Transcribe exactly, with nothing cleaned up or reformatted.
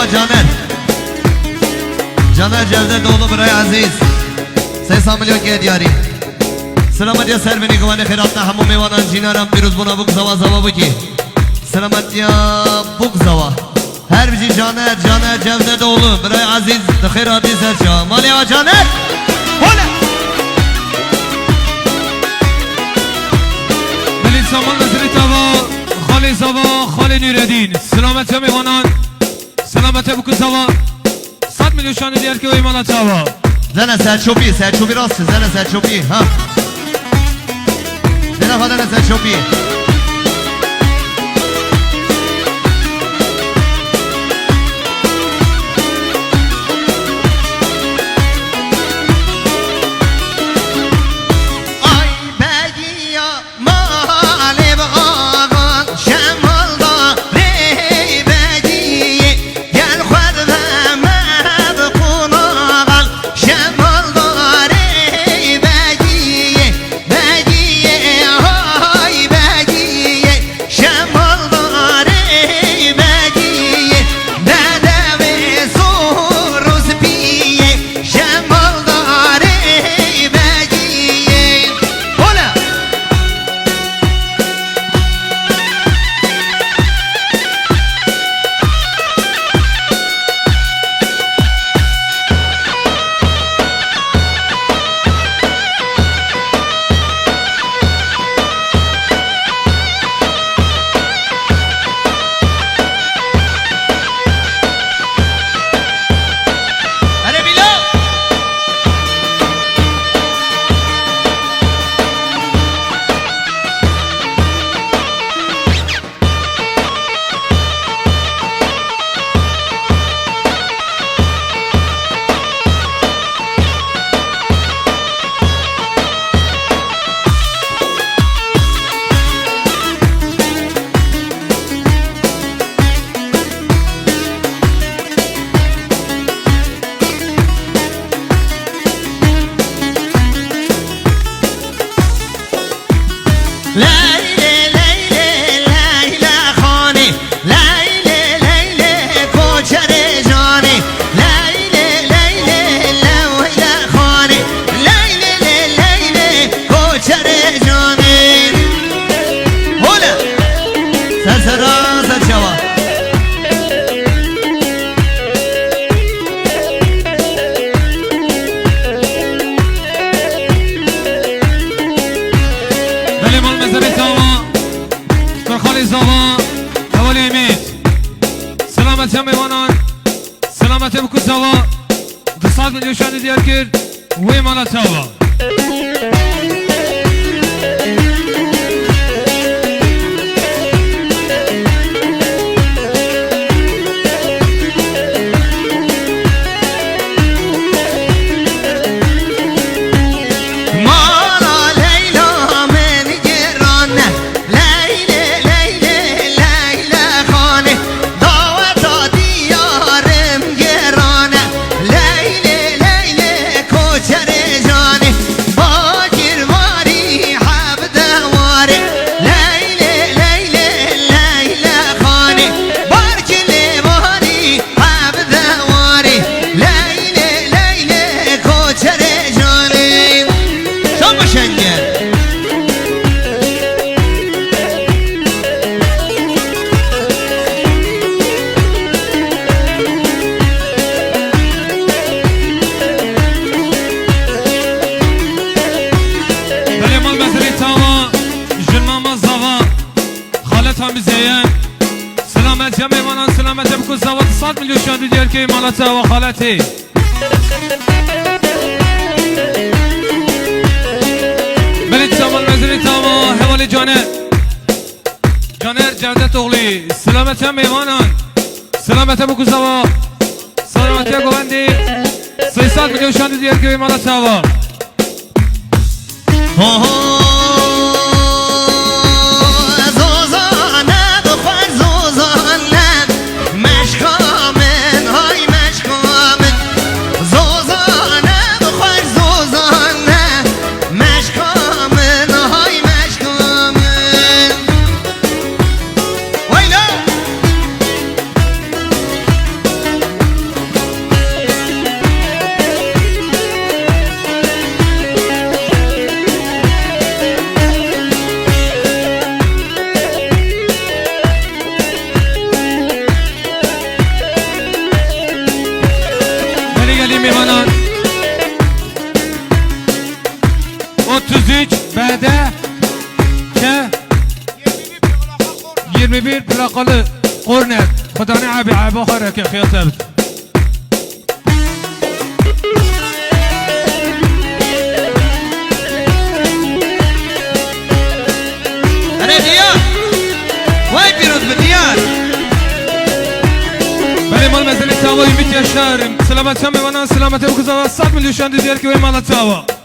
جانر جانر جوده دولو برای عزیز سه میلیون که دیاری سلامتی سر بینی گوانه خیرات نه همون میوانان جینارم بیروز بنا بک زوا زوا بکی سلامتی بک زوا هر بیجی جانر جانر جوده دولو برای عزیز خیراتی سرچا مالی و جانر هوله بلین سامان نظری تاوا خالی زوا خالی نیردین سلامتی میوانان سلامتی بکن زوا صد میلیون شانه دیار که ایمانا تاوا زنه سرچوبی سرچوبی راست زنه سرچوبی ها زنه خدانه سرچوبی سلامتی بکن زوا دو صد میلیون شانه دیار کرد و ایمانا تاوا سلامتی میوانان سلامتی بکن زوا صد میلیون شانه دیار که ایمانا تاوا خالتی بلید سامان مزری تاوا حوالی جانر جانر جودت اغلی سلامتی میوانان سلامتی بکن زوا سلامتی گوندی سیصد میلیون شانه دیار که ایمانا تاوا sevgili میوانان otuz üç B D K yirmi bir plakalı Kornet Kudani abi abi خيرك يا اخي ثابت أنا ديار وين بيروز بديار بله مال مزنی تاوا یمیت یاشارم سلامت هم میوانان سلامت او کزاوا صد میلیون شان دیگر که وی مال تاوا